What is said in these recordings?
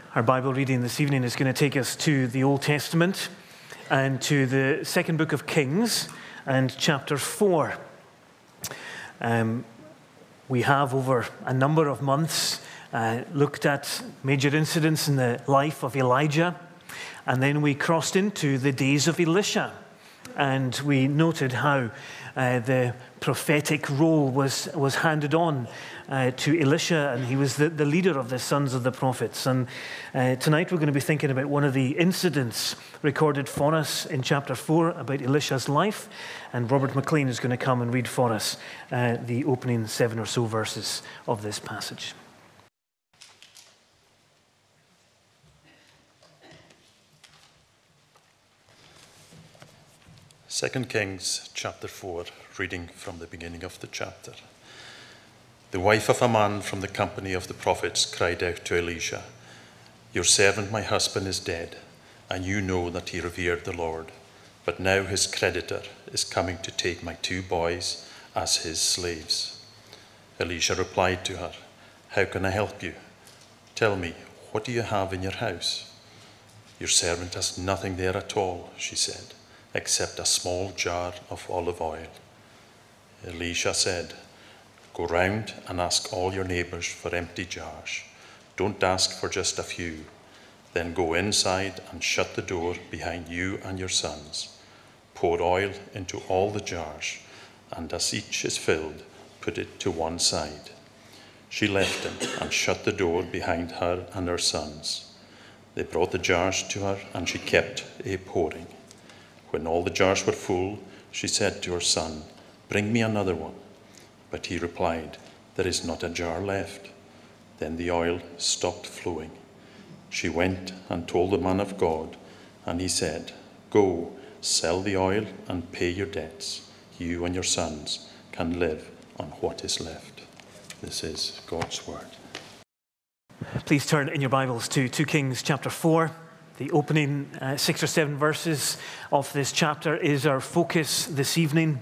Our Bible reading this evening is going to take us to the Old Testament and to the second book of Kings and chapter 4. We have over a number of months looked at major incidents in the life of Elijah, and then we crossed into the days of Elisha, and we noted how the prophetic role was handed on to Elisha, and he was the leader of the sons of the prophets. And tonight we're going to be thinking about one of the incidents recorded for us in chapter 4 about Elisha's life, and Robert McLean is going to come and read for us the opening 7 or so verses of this passage. Second Kings chapter 4, reading from the beginning of the chapter. The wife of a man from the company of the prophets cried out to Elisha, "Your servant, my husband, is dead, and you know that he revered the Lord. But now his creditor is coming to take my 2 boys as his slaves." Elisha replied to her, "How can I help you? Tell me, what do you have in your house?" "Your servant has nothing there at all," she said, "except a small jar of olive oil." Elisha said, "Go round and ask all your neighbors for empty jars. Don't ask for just a few. Then go inside and shut the door behind you and your sons. Pour oil into all the jars, and as each is filled, put it to one side." She left him and shut the door behind her and her sons. They brought the jars to her, and she kept pouring. When all the jars were full, she said to her son, "Bring me another one." But he replied, "There is not a jar left." Then the oil stopped flowing. She went and told the man of God, and he said, "Go, sell the oil and pay your debts. You and your sons can live on what is left." This is God's word. Please turn in your Bibles to 2 Kings chapter 4. The opening 6 or 7 verses of this chapter is our focus this evening,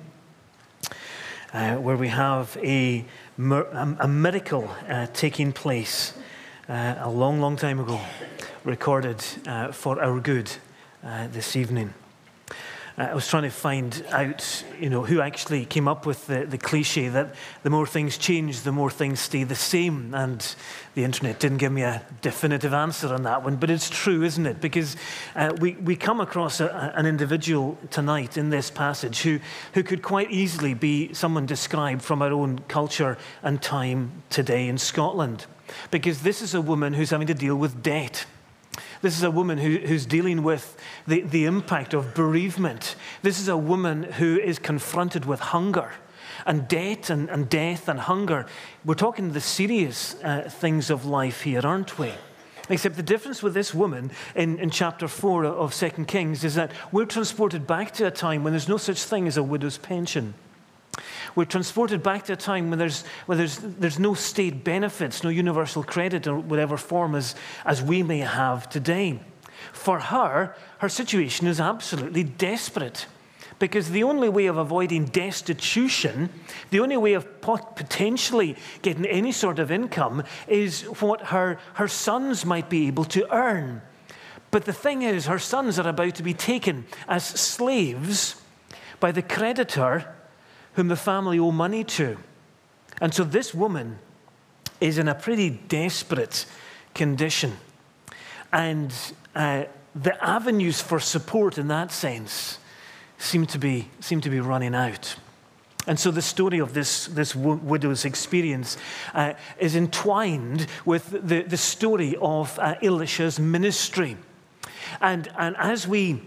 where we have a miracle taking place a long, long time ago, recorded for our good this evening. I was trying to find out, who actually came up with the cliche that the more things change, the more things stay the same. And the internet didn't give me a definitive answer on that one, but it's true, isn't it? Because we come across an individual tonight in this passage who could quite easily be someone described from our own culture and time today in Scotland. Because this is a woman who's having to deal with debt. This is a woman who's dealing with the impact of bereavement. This is a woman who is confronted with hunger and debt and death and hunger. We're talking the serious things of life here, aren't we? Except the difference with this woman in chapter 4 of 2 Kings is that we're transported back to a time when there's no such thing as a widow's pension. We're transported back to a time when there's no state benefits, no universal credit or whatever form as we may have today. For her situation is absolutely desperate, because the only way of avoiding destitution, the only way of potentially getting any sort of income is what her sons might be able to earn. But the thing is, her sons are about to be taken as slaves by the creditor whom the family owe money to. And so this woman is in a pretty desperate condition. And the avenues for support in that sense seem to be running out. And so the story of this widow's experience is entwined with the story of Elisha's ministry. And as we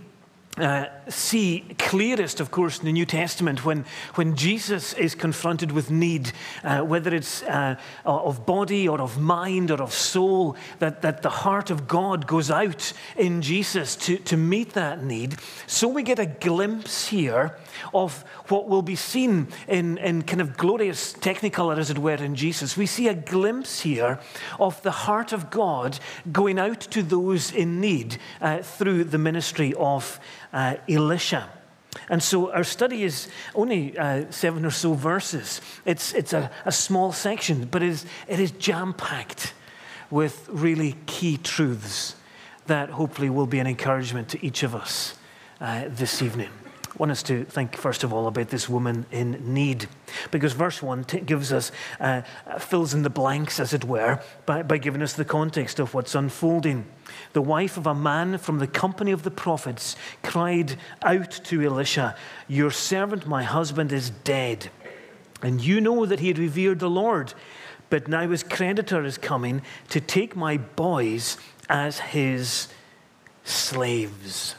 see clearest, of course, in the New Testament when Jesus is confronted with need, whether it's of body or of mind or of soul, that the heart of God goes out in Jesus to meet that need. So we get a glimpse here of what will be seen in kind of glorious technicolor, as it were, in Jesus. We see a glimpse here of the heart of God going out to those in need through the ministry of Elisha. And so our study is only 7 or so verses. It's a small section, but it is jam-packed with really key truths that hopefully will be an encouragement to each of us this evening. I want us to think, first of all, about this woman in need, because verse 1 gives us, fills in the blanks, as it were, by giving us the context of what's unfolding. The wife of a man from the company of the prophets cried out to Elisha, "Your servant, my husband, is dead, and you know that he had revered the Lord, but now his creditor is coming to take my boys as his slaves."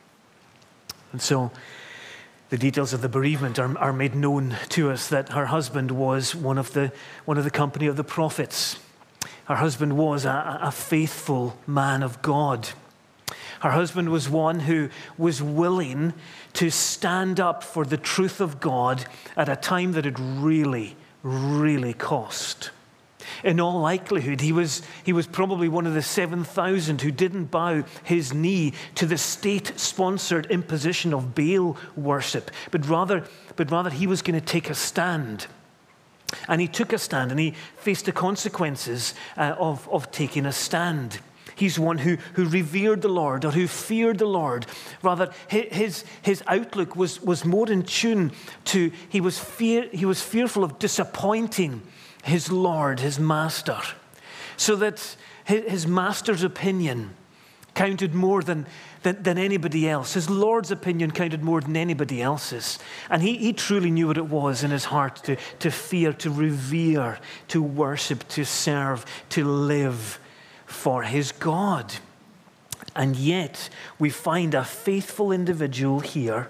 And so the details of the bereavement are made known to us, that her husband was one of the company of the prophets. Her husband was a faithful man of God. Her husband was one who was willing to stand up for the truth of God at a time that it really, really cost. In all likelihood, he was probably one of the 7,000 who didn't bow his knee to the state-sponsored imposition of Baal worship, but rather he was going to take a stand. And he took a stand, and he faced the consequences of taking a stand. He's one who revered the Lord, or who feared the Lord. Rather, his outlook was more in tune to, he was fearful of disappointing his Lord, his master, so that his master's opinion counted more than anybody else. His Lord's opinion counted more than anybody else's. And he truly knew what it was in his heart to fear, to revere, to worship, to serve, to live for his God. And yet we find a faithful individual here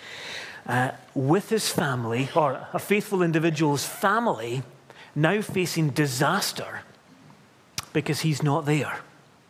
with his family, or a faithful individual's family, now facing disaster because he's not there.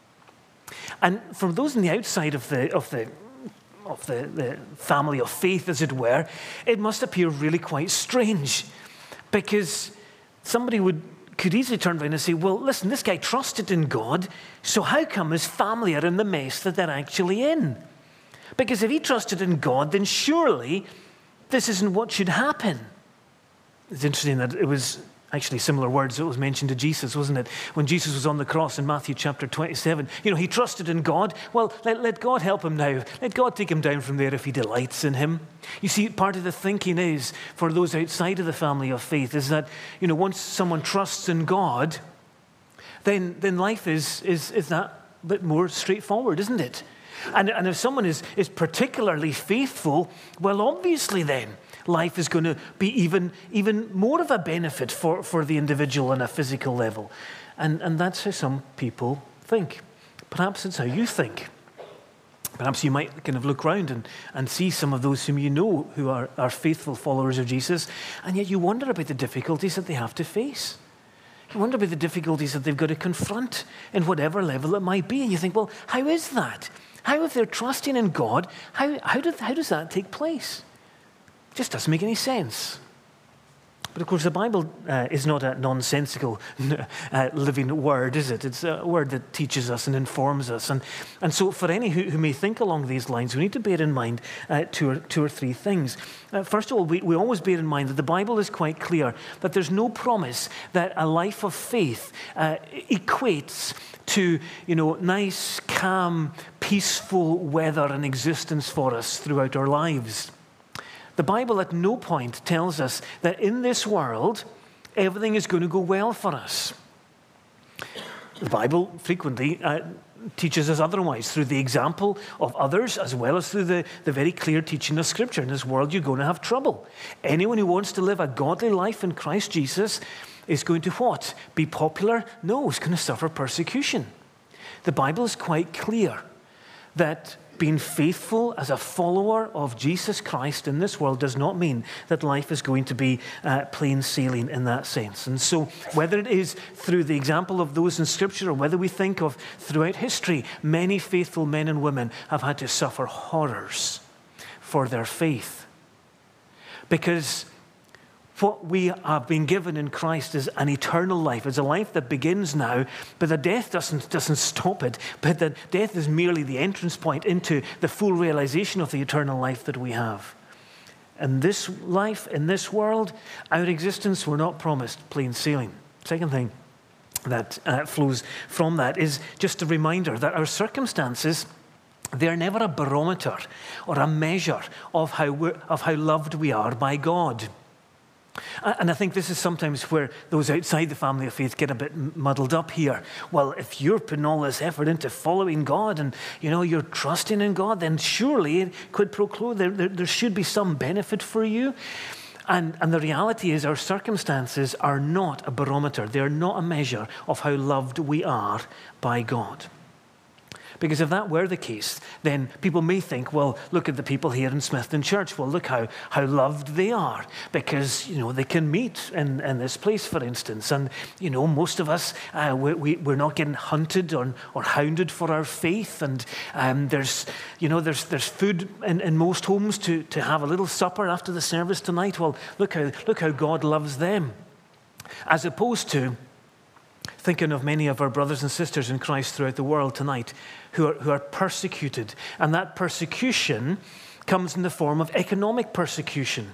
And for those on the outside of the family of faith, as it were, it must appear really quite strange, because somebody could easily turn around and say, well, listen, this guy trusted in God, so how come his family are in the mess that they're actually in? Because if he trusted in God, then surely this isn't what should happen. It's interesting that it was actually similar words that was mentioned to Jesus, wasn't it? When Jesus was on the cross in Matthew chapter 27, he trusted in God. Well, let God help him now. Let God take him down from there if he delights in him. You see, part of the thinking is, for those outside of the family of faith, is that, once someone trusts in God, then life is that bit more straightforward, isn't it? And if someone is particularly faithful, well, obviously then, life is going to be even more of a benefit for the individual on a physical level. And that's how some people think. Perhaps it's how you think. Perhaps you might kind of look around and see some of those whom you know who are faithful followers of Jesus, and yet you wonder about the difficulties that they have to face. You wonder about the difficulties that they've got to confront in whatever level it might be. And you think, well, how is that? How, if they're trusting in God, how does that take place? Just doesn't make any sense. But of course, the Bible is not a nonsensical living word, is it? It's a word that teaches us and informs us. And so for any who may think along these lines, we need to bear in mind two or three things. First of all, we always bear in mind that the Bible is quite clear that there's no promise that a life of faith equates to, nice, calm, peaceful weather and existence for us throughout our lives. The Bible at no point tells us that in this world, everything is going to go well for us. The Bible frequently teaches us otherwise through the example of others, as well as through the very clear teaching of Scripture. In this world, you're going to have trouble. Anyone who wants to live a godly life in Christ Jesus is going to what? Be popular? No, it's going to suffer persecution. The Bible is quite clear that being faithful as a follower of Jesus Christ in this world does not mean that life is going to be plain sailing in that sense. And so whether it is through the example of those in Scripture or whether we think of throughout history, many faithful men and women have had to suffer horrors for their faith. Because what we have been given in Christ is an eternal life. It's a life that begins now, but the death doesn't stop it. But that death is merely the entrance point into the full realization of the eternal life that we have. In this life, in this world, our existence, we're not promised plain sailing. Second thing, that flows from that is just a reminder that our circumstances, they're never a barometer or a measure of how loved we are by God. And I think this is sometimes where those outside the family of faith get a bit muddled up here. Well, if you're putting all this effort into following God and, you're trusting in God, then surely, quid pro quo, there should be some benefit for you. And the reality is our circumstances are not a barometer. They're not a measure of how loved we are by God. Because if that were the case, then people may think, well, look at the people here in Smithton Church. Well, look how loved they are because, they can meet in this place, for instance. And, most of us, we're not getting hunted or hounded for our faith. And there's food in most homes to have a little supper after the service tonight. Well, look how God loves them. As opposed to thinking of many of our brothers and sisters in Christ throughout the world tonight who are persecuted. And that persecution comes in the form of economic persecution.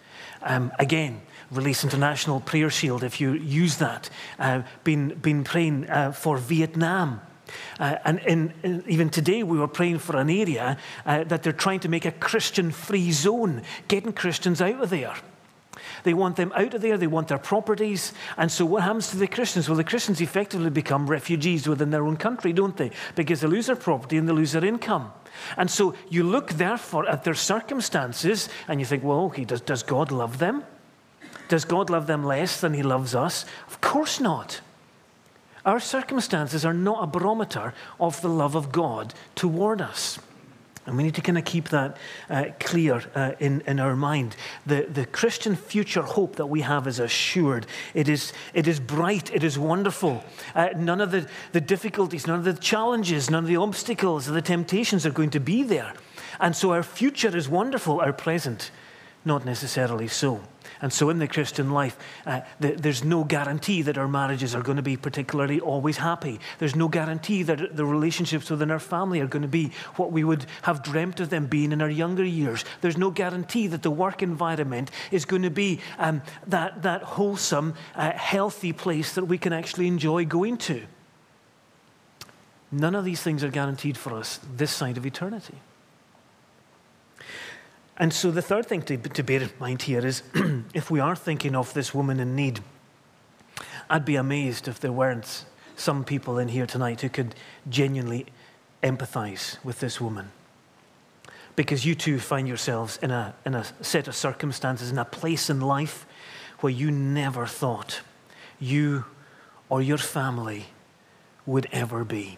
Again, Release International Prayer Shield, if you use that, been praying for Vietnam. And even today we were praying for an area that they're trying to make a Christian-free zone, getting Christians out of there. They want them out of there. They want their properties. And so what happens to the Christians? Well, the Christians effectively become refugees within their own country, don't they? Because they lose their property and they lose their income. And so you look, therefore, at their circumstances and you think, well, okay, does God love them? Does God love them less than he loves us? Of course not. Our circumstances are not a barometer of the love of God toward us. And we need to kind of keep that clear in our mind. The Christian future hope that we have is assured. It is bright. It is wonderful. None of the difficulties, none of the challenges, none of the obstacles or the temptations are going to be there. And so our future is wonderful. Our present, not necessarily so. And so in the Christian life, there's no guarantee that our marriages are going to be particularly always happy. There's no guarantee that the relationships within our family are going to be what we would have dreamt of them being in our younger years. There's no guarantee that the work environment is going to be that wholesome, healthy place that we can actually enjoy going to. None of these things are guaranteed for us this side of eternity. And so the third thing to bear in mind here is if we are thinking of this woman in need, I'd be amazed if there weren't some people in here tonight who could genuinely empathize with this woman. Because you too find yourselves in a set of circumstances, in a place in life where you never thought you or your family would ever be.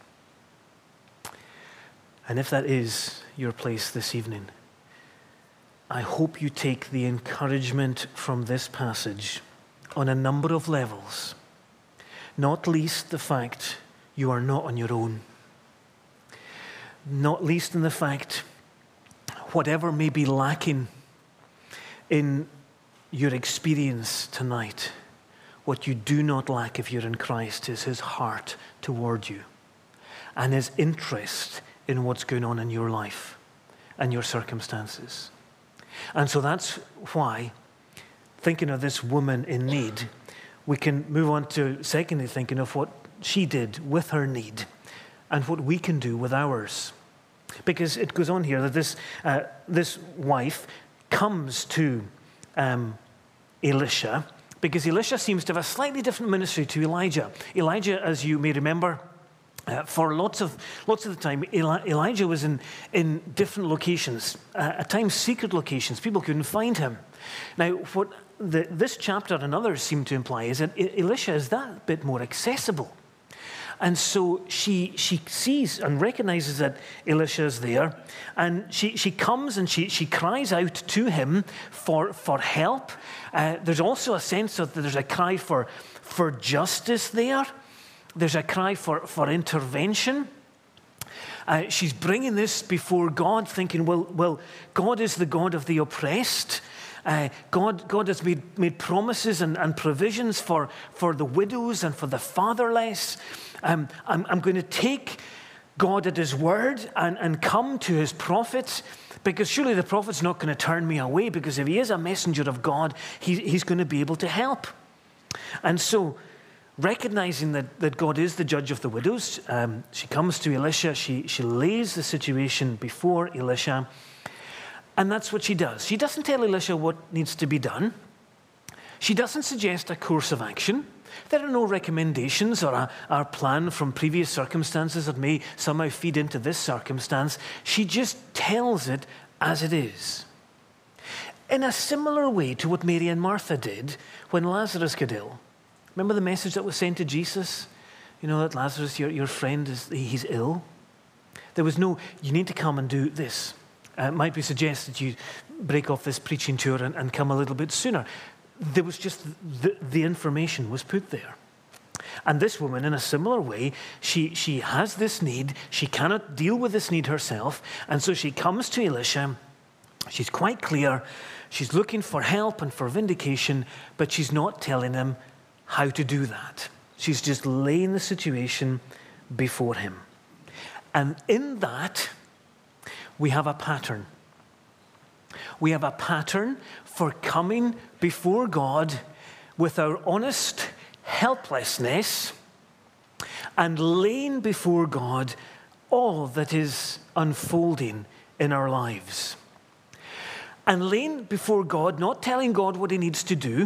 And if that is your place this evening, I hope you take the encouragement from this passage on a number of levels, not least the fact you are not on your own, not least in the fact whatever may be lacking in your experience tonight, what you do not lack if you're in Christ is his heart toward you and his interest in what's going on in your life and your circumstances. And so that's why, thinking of this woman in need, we can move on to, secondly, thinking of what she did with her need and what we can do with ours. Because it goes on here that this wife comes to Elisha because Elisha seems to have a slightly different ministry to Elijah. Elijah, as you may remember, for lots of the time, Elijah was in different locations, at times secret locations. People couldn't find him. Now, what this chapter and others seem to imply is that Elisha is that bit more accessible. And so she sees and recognizes that Elisha is there, and she comes and she cries out to him for help. There's also a sense that there's a cry for justice there. There's a cry for intervention. She's bringing this before God, thinking, well, God is the God of the oppressed. God has made promises and provisions for the widows and for the fatherless. I'm going to take God at his word and come to his prophets, because surely the prophet's not going to turn me away, because if he is a messenger of God, he's going to be able to help. And so recognizing that God is the judge of the widows, she comes to Elisha. She lays the situation before Elisha. And that's what she does. She doesn't tell Elisha what needs to be done. She doesn't suggest a course of action. There are no recommendations or a plan from previous circumstances that may somehow feed into this circumstance. She just tells it as it is. In a similar way to what Mary and Martha did when Lazarus got ill. Remember the message that was sent to Jesus? You know that Lazarus, your friend, he's ill. There was no, you need to come and do this. It might be suggested you break off this preaching tour and come a little bit sooner. There was just, the information was put there. And this woman, in a similar way, she has this need. She cannot deal with this need herself. And so she comes to Elisha. She's quite clear. She's looking for help and for vindication, but she's not telling him how to do that. She's just laying the situation before him. And in that, we have a pattern. We have a pattern for coming before God with our honest helplessness and laying before God all that is unfolding in our lives. And laying before God, not telling God what he needs to do,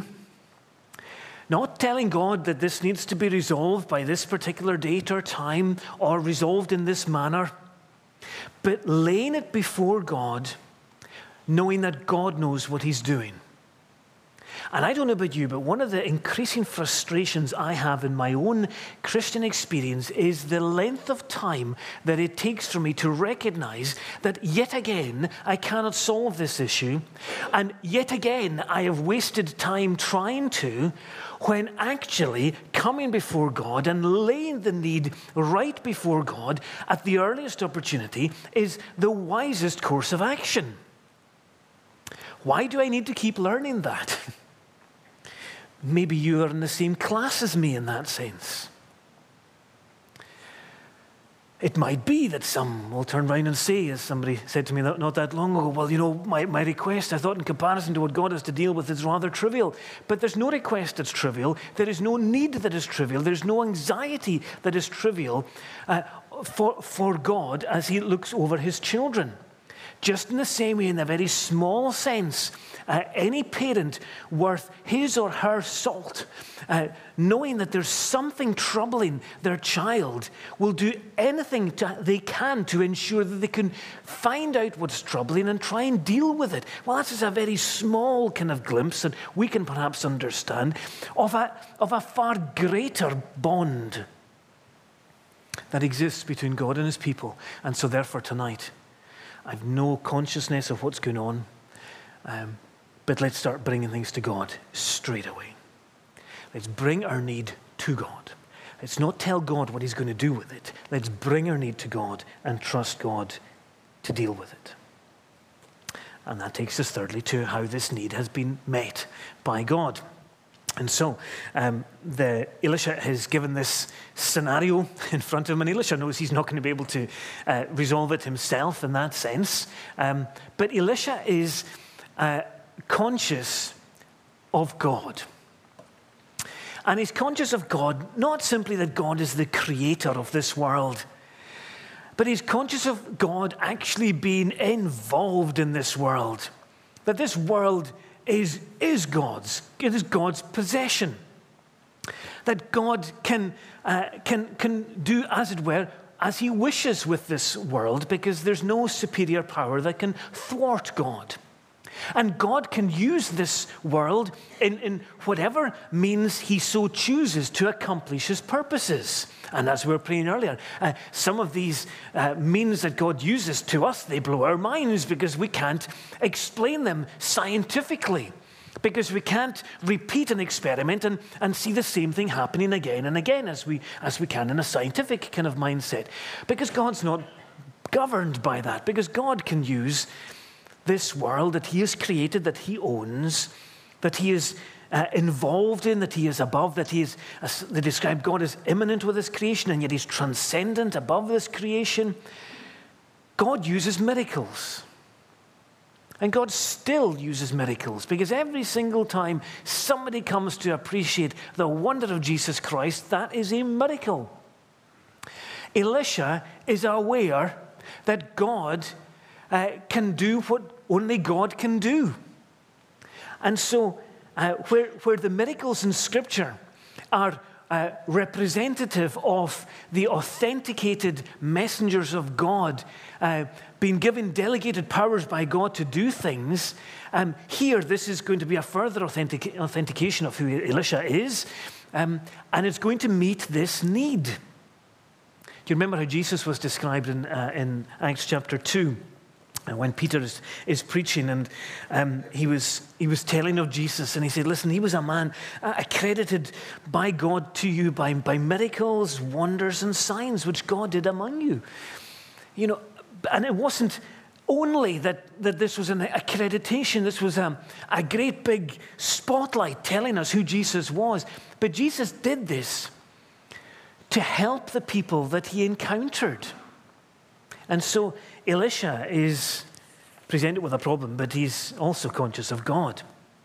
not telling God that this needs to be resolved by this particular date or time or resolved in this manner, but laying it before God, knowing that God knows what he's doing. And I don't know about you, but one of the increasing frustrations I have in my own Christian experience is the length of time that it takes for me to recognize that yet again I cannot solve this issue, and yet again I have wasted time trying to, when actually coming before God and laying the need right before God at the earliest opportunity is the wisest course of action. Why do I need to keep learning that? Maybe you are in the same class as me in that sense. It might be that some will turn around and say, as somebody said to me not that long ago, well, you know, my request, I thought in comparison to what God has to deal with, is rather trivial. But there's no request that's trivial. There is no need that is trivial. There's no anxiety that is trivial for God as he looks over his children. Just in the same way, in a very small sense, any parent worth his or her salt, knowing that there's something troubling their child, will do anything they can to ensure that they can find out what's troubling and try and deal with it. Well, that's just a very small kind of glimpse that we can perhaps understand of a far greater bond that exists between God and his people. And so therefore tonight, I've no consciousness of what's going on, but let's start bringing things to God straight away. Let's bring our need to God. Let's not tell God what he's going to do with it. Let's bring our need to God and trust God to deal with it. And that takes us thirdly to how this need has been met by God. And so Elisha has given this scenario in front of him, and Elisha knows he's not going to be able to resolve it himself in that sense. But Elisha is conscious of God. And he's conscious of God, not simply that God is the creator of this world, but he's conscious of God actually being involved in this world. That this world is God's. It is God's possession. That God can do, as it were, as he wishes with this world, because there's no superior power that can thwart God. And God can use this world in whatever means he so chooses to accomplish his purposes. And as we were praying earlier, some of these means that God uses to us, they blow our minds because we can't explain them scientifically. Because we can't repeat an experiment and see the same thing happening again and again as we can in a scientific kind of mindset. Because God's not governed by that. Because God can use this world that he has created, that he owns, that he is involved in, that he is above, that he is, as they describe God as immanent with his creation, and yet he's transcendent above this creation. God uses miracles. And God still uses miracles, because every single time somebody comes to appreciate the wonder of Jesus Christ, that is a miracle. Elisha is aware that God can do what only God can do. And so where the miracles in Scripture are representative of the authenticated messengers of God, being given delegated powers by God to do things, here this is going to be a further authentication of who Elisha is, and it's going to meet this need. Do you remember how Jesus was described in Acts chapter 2? When Peter is preaching, and he was telling of Jesus, and he said, listen, he was a man accredited by God to you by miracles, wonders, and signs which God did among you. You know, and it wasn't only that this was an accreditation, this was a great big spotlight telling us who Jesus was, but Jesus did this to help the people that he encountered. And so Elisha is presented with a problem, but he's also conscious of God.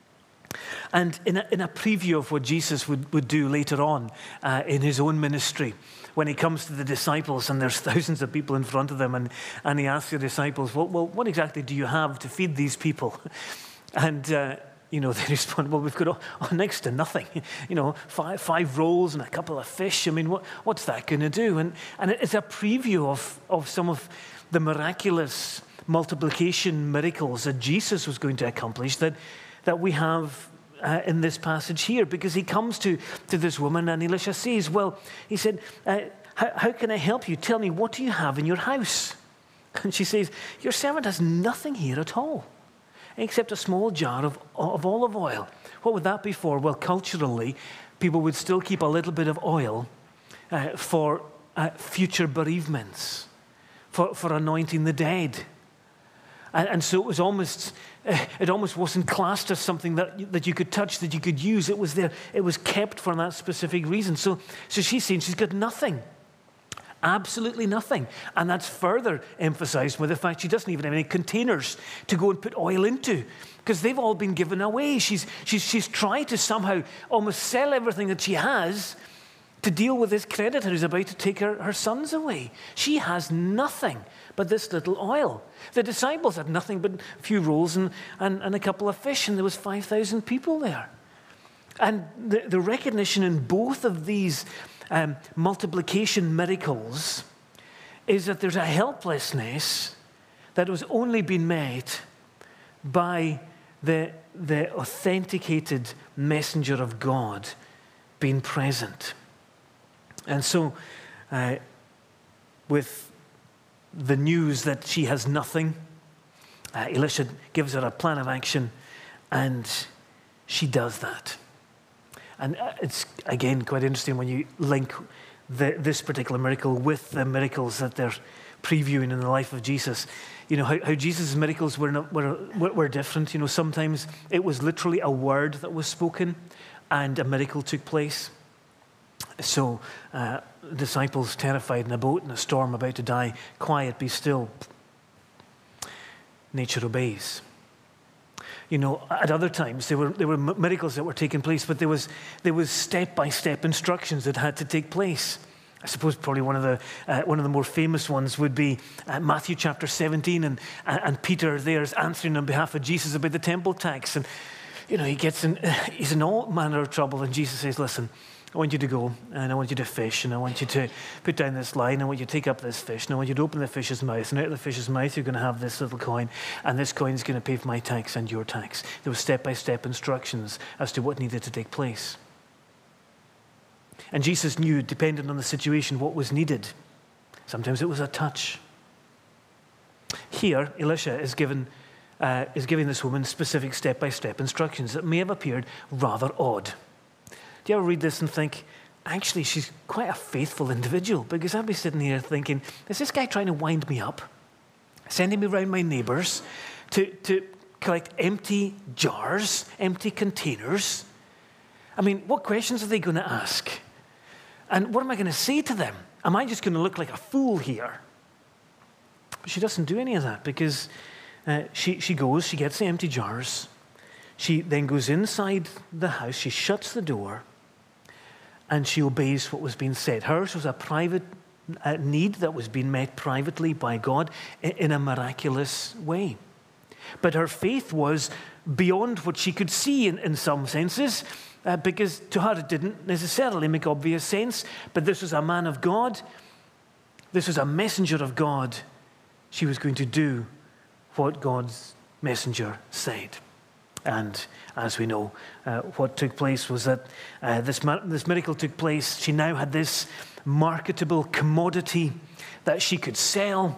And in a preview of what Jesus would do later on in his own ministry, when he comes to the disciples and there's thousands of people in front of them, and he asks the disciples, well, what exactly do you have to feed these people? And they respond, well, we've got next to nothing. Five rolls and a couple of fish. I mean, what's that going to do? And it's a preview of some of the miraculous multiplication miracles that Jesus was going to accomplish that we have in this passage here. Because he comes to this woman, and Elisha says, well, he said, how can I help you? Tell me, what do you have in your house? And she says, your servant has nothing here at all, except a small jar of olive oil. What would that be for? Well, culturally, people would still keep a little bit of oil for future bereavements, for anointing the dead. And so it almost wasn't classed as something that you could touch, that you could use. It was there. It was kept for that specific reason. So she's saying she's got nothing. Absolutely nothing. And that's further emphasized by the fact she doesn't even have any containers to go and put oil into, because they've all been given away. She's tried to somehow almost sell everything that she has to deal with this creditor who's about to take her sons away. She has nothing but this little oil. The disciples had nothing but a few rolls and a couple of fish, and there was 5,000 people there. And the recognition in both of these multiplication miracles is that there's a helplessness that was only been met by the authenticated messenger of God being present. And so with the news that she has nothing, Elisha gives her a plan of action, and she does that. And it's, again, quite interesting when you link this particular miracle with the miracles that they're previewing in the life of Jesus. You know, how Jesus' miracles were different. You know, sometimes it was literally a word that was spoken and a miracle took place. So disciples terrified in a boat in a storm about to die, quiet, be still. Nature obeys. You know, at other times there were miracles that were taking place, but there was step-by-step instructions that had to take place. I suppose probably one of the more famous ones would be Matthew chapter 17, and Peter there is answering on behalf of Jesus about the temple tax, and you know he's in all manner of trouble, and Jesus says, "Listen, I want you to go, and I want you to fish, and I want you to put down this line, I want you to take up this fish, and I want you to open the fish's mouth, and out of the fish's mouth you're going to have this little coin, and this coin is going to pay for my tax and your tax." There were step-by-step instructions as to what needed to take place. And Jesus knew, depending on the situation, what was needed. Sometimes it was a touch. Here, Elisha is giving this woman specific step-by-step instructions that may have appeared rather odd. Do you ever read this and think, actually, she's quite a faithful individual? Because I'd be sitting here thinking, is this guy trying to wind me up? Sending me around my neighbours to collect empty jars, empty containers? I mean, what questions are they going to ask? And what am I going to say to them? Am I just going to look like a fool here? But she doesn't do any of that, because she goes, she gets the empty jars. She then goes inside the house, she shuts the door, and she obeys what was being said. Hers was a private need that was being met privately by God in a miraculous way. But her faith was beyond what she could see in some senses, because to her it didn't necessarily make obvious sense. But this was a man of God. This was a messenger of God. She was going to do what God's messenger said. And as we know, what took place was that this miracle took place. She now had this marketable commodity that she could sell.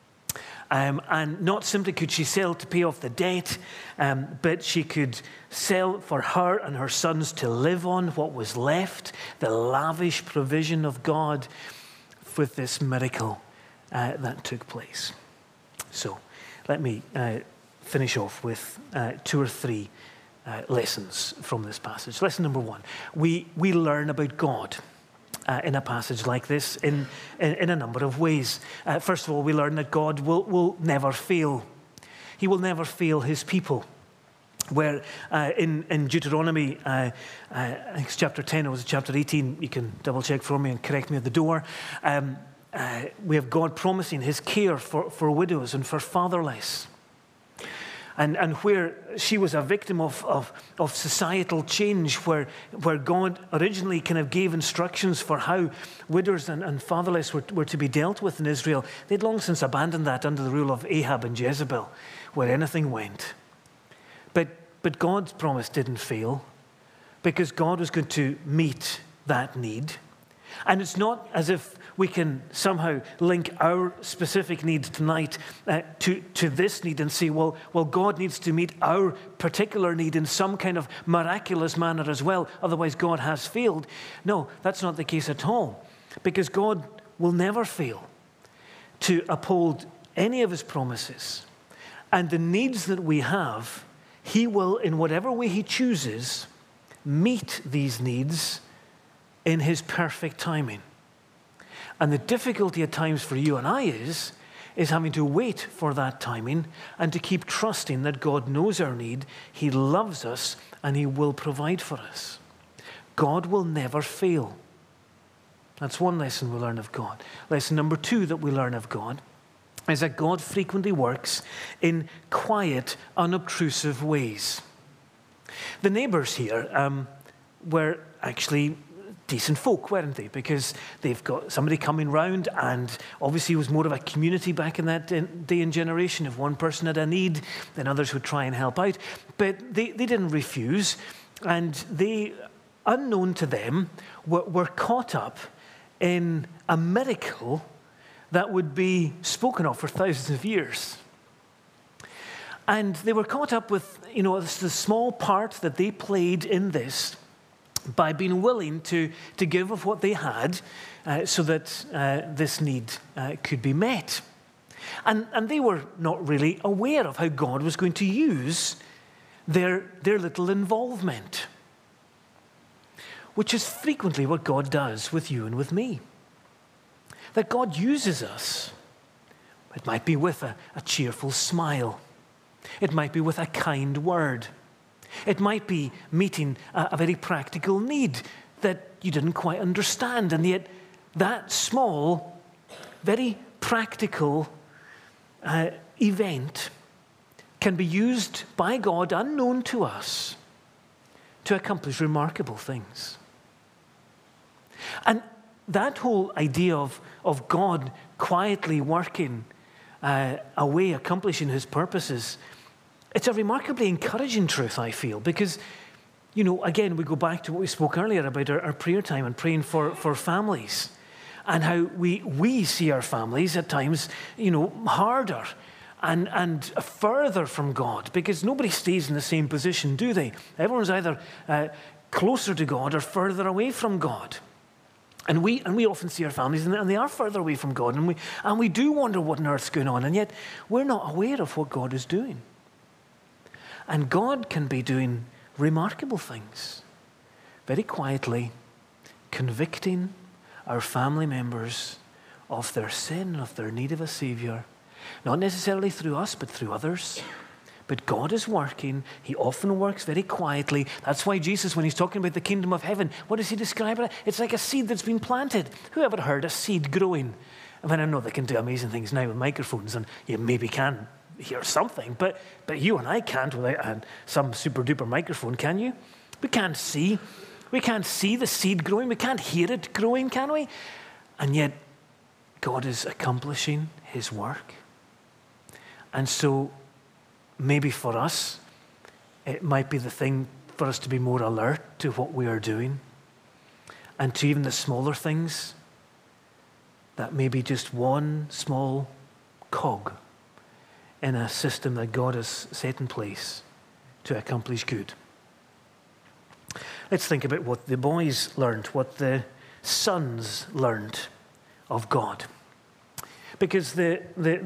And not simply could she sell to pay off the debt, but she could sell for her and her sons to live on what was left, the lavish provision of God with this miracle that took place. So let me finish off with 2 or 3 lessons from this passage. Lesson number 1, we learn about God in a passage like this in a number of ways. First of all, we learn that God will never fail. He will never fail his people. Where in Deuteronomy, I think it's chapter 10 or was it chapter 18, you can double check for me and correct me at the door. We have God promising his care for widows and for fatherless. And where she was a victim of societal change, where God originally kind of gave instructions for how widows and fatherless were to be dealt with in Israel, they'd long since abandoned that under the rule of Ahab and Jezebel, where anything went. But God's promise didn't fail, because God was going to meet that need. And it's not as if we can somehow link our specific need tonight to this need and say, well, God needs to meet our particular need in some kind of miraculous manner as well, otherwise God has failed. No, that's not the case at all, because God will never fail to uphold any of his promises. And the needs that we have, he will, in whatever way he chooses, meet these needs in his perfect timing. And the difficulty at times for you and I is having to wait for that timing and to keep trusting that God knows our need, he loves us, and he will provide for us. God will never fail. That's one lesson we learn of God. Lesson number 2 that we learn of God is that God frequently works in quiet, unobtrusive ways. The neighbors here were actually decent folk, weren't they? Because they've got somebody coming round, and obviously it was more of a community back in that day and generation. If one person had a need, then others would try and help out. But they didn't refuse, and they, unknown to them, were caught up in a miracle that would be spoken of for thousands of years. And they were caught up with, the small part that they played in this, by being willing to give of what they had so that this need could be met. And they were not really aware of how God was going to use their little involvement, which is frequently what God does with you and with me. That God uses us. It might be with a cheerful smile. It might be with a kind word. It might be meeting a very practical need that you didn't quite understand, and yet that small, very practical event can be used by God, unknown to us, to accomplish remarkable things. And that whole idea of God quietly working away, accomplishing his purposes, it's a remarkably encouraging truth, I feel, because, again, we go back to what we spoke earlier about our prayer time and praying for families, and how we see our families at times, harder and further from God, because nobody stays in the same position, do they? Everyone's either closer to God or further away from God. And we often see our families, and they are further away from God, and we do wonder what on earth's going on, and yet we're not aware of what God is doing. And God can be doing remarkable things, very quietly, convicting our family members of their sin, of their need of a Savior, Not necessarily through us, but through others. But God is working. He often works very quietly. That's why Jesus, when he's talking about the kingdom of heaven, what does he describe it? It's like a seed that's been planted. Who ever heard a seed growing? I mean, I know they can do amazing things now with microphones, and you maybe can hear something, but you and I can't without some super duper microphone, can you? We can't see. We can't see the seed growing. We can't hear it growing, can we? And yet, God is accomplishing his work. And so, maybe for us, it might be the thing for us to be more alert to what we are doing and to even the smaller things that may be just one small cog in a system that God has set in place to accomplish good. Let's think about what the boys learned, what the sons learned of God. Because the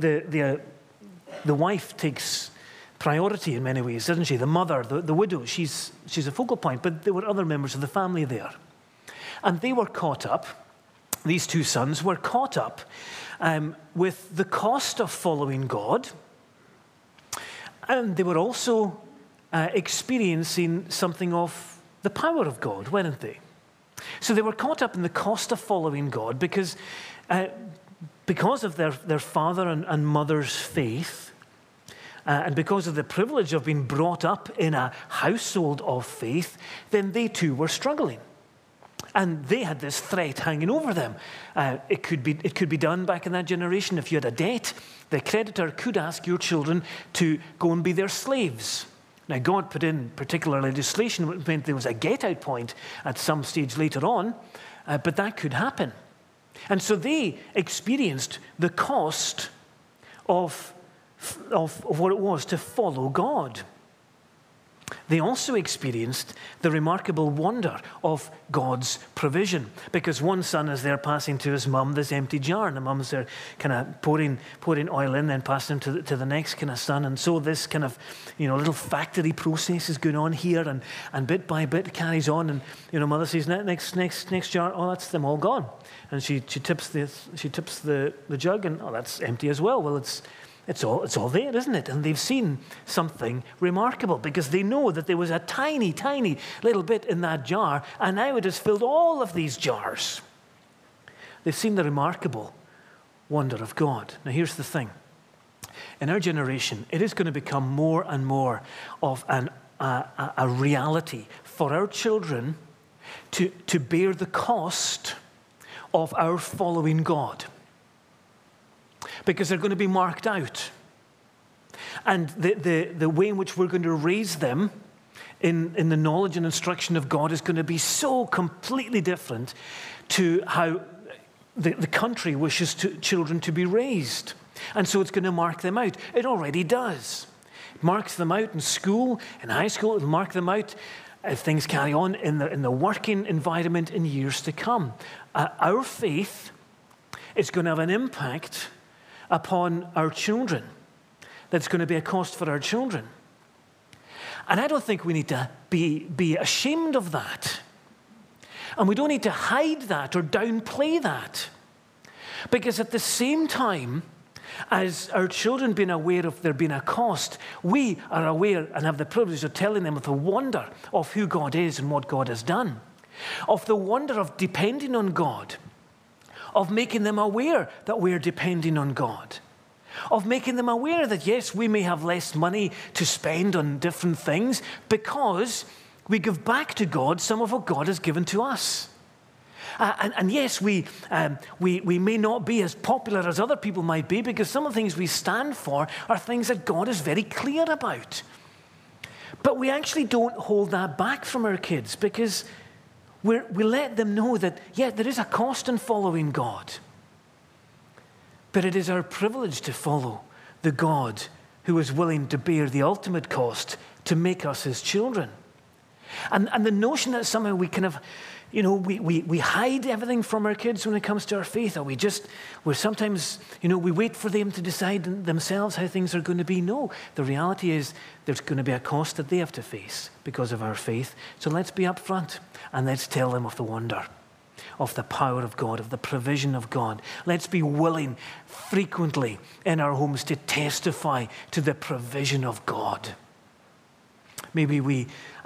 wife takes priority in many ways, doesn't she? The mother, the widow, she's a focal point, but there were other members of the family there. And they were caught up, these two sons were caught up with the cost of following God, and they were also experiencing something of the power of God, weren't they? So they were caught up in the cost of following God because of their father and mother's faith, and because of the privilege of being brought up in a household of faith, then they too were struggling. And they had this threat hanging over them. It could be done back in that generation. If you had a debt, the creditor could ask your children to go and be their slaves. Now, God put in particular legislation which meant there was a get-out point at some stage later on, but that could happen. And so they experienced the cost of what it was to follow God. They also experienced the remarkable wonder of God's provision, because one son is there passing to his mum this empty jar, and the mum's there kind of pouring oil in, then passing to the next kind of son, and so this kind of little factory process is going on here, and bit by bit carries on, and mother says next jar, oh, that's them all gone, and she tips the jug, and oh, that's empty as well. Well, it's all there, isn't it? And they've seen something remarkable because they know that there was a tiny, tiny little bit in that jar, and now it has filled all of these jars. They've seen the remarkable wonder of God. Now, here's the thing. In our generation, it is going to become more and more of a reality for our children to bear the cost of our following God, because they're going to be marked out. And the way in which we're going to raise them in the knowledge and instruction of God is going to be so completely different to how the country wishes children to be raised. And so it's going to mark them out. It already does. It marks them out in school, in high school. It'll mark them out if things carry on in the working environment in years to come. Our faith is going to have an impact upon our children. That's going to be a cost for our children. And I don't think we need to be ashamed of that. And we don't need to hide that or downplay that. Because at the same time as our children being aware of there being a cost, we are aware and have the privilege of telling them of the wonder of who God is and what God has done. Of the wonder of depending on God. Of making them aware that we're depending on God. Of making them aware that, yes, we may have less money to spend on different things because we give back to God some of what God has given to us. And yes, we may not be as popular as other people might be because some of the things we stand for are things that God is very clear about. But we actually don't hold that back from our kids because we let them know that, yeah, there is a cost in following God. But it is our privilege to follow the God who is willing to bear the ultimate cost to make us his children. And the notion that somehow we kind of, we hide everything from our kids when it comes to our faith, or we're sometimes, we wait for them to decide themselves how things are going to be. No, the reality is there's going to be a cost that they have to face because of our faith. So let's be upfront and let's tell them of the wonder, of the power of God, of the provision of God. Let's be willing, frequently in our homes to testify to the provision of God. Maybe we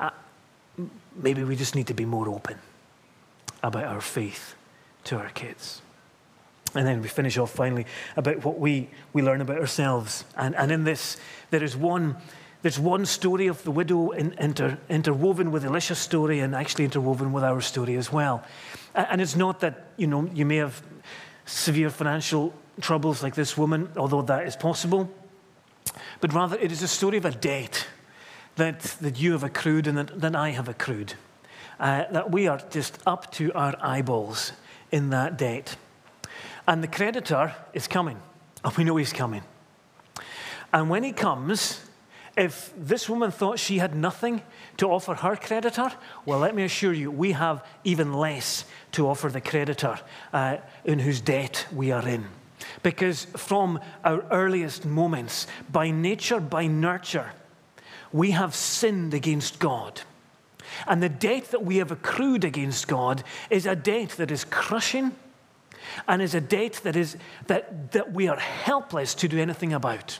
just need to be more open about our faith to our kids. And then we finish off finally about what we learn about ourselves. And in this, there's one story of the widow interwoven with Elisha's story and actually interwoven with our story as well. And it's not that, you may have severe financial troubles like this woman, although that is possible, but rather it is a story of a debt that you have accrued and that I have accrued. That we are just up to our eyeballs in that debt. And the creditor is coming. And we know he's coming. And when he comes, if this woman thought she had nothing to offer her creditor, well, let me assure you, we have even less to offer the creditor in whose debt we are in. Because from our earliest moments, by nature, by nurture, we have sinned against God. And the debt that we have accrued against God is a debt that is crushing and is a debt that we are helpless to do anything about.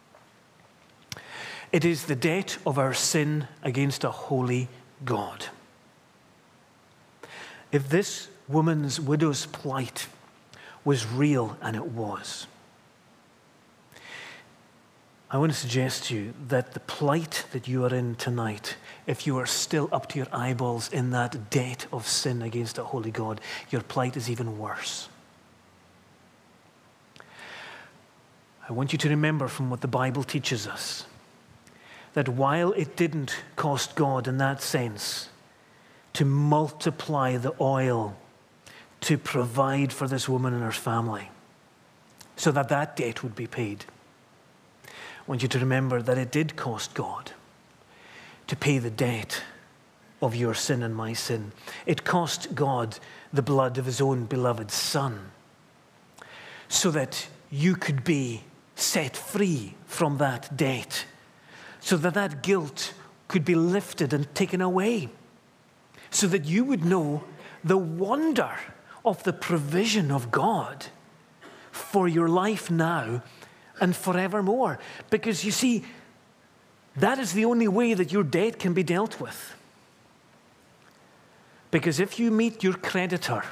It is the debt of our sin against a holy God. If this woman's widow's plight was real, and it was, I want to suggest to you that the plight that you are in tonight, if you are still up to your eyeballs in that debt of sin against a holy God, your plight is even worse. I want you to remember from what the Bible teaches us, that while it didn't cost God in that sense to multiply the oil to provide for this woman and her family so that that debt would be paid, I want you to remember that it did cost God to pay the debt of your sin and my sin. It cost God the blood of his own beloved Son so that you could be set free from that debt, so that that guilt could be lifted and taken away, so that you would know the wonder of the provision of God for your life now and forevermore. Because you see, that is the only way that your debt can be dealt with. Because if you meet your creditor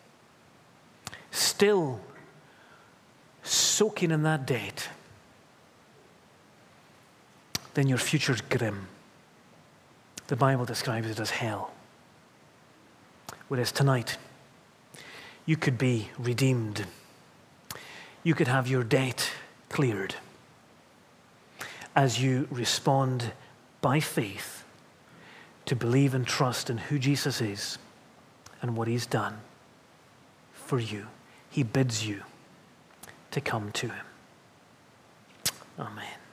still soaking in that debt, then your future's grim. The Bible describes it as hell. Whereas tonight, you could be redeemed. You could have your debt cleared as you respond by faith to believe and trust in who Jesus is and what he's done for you. He bids you to come to him. Amen.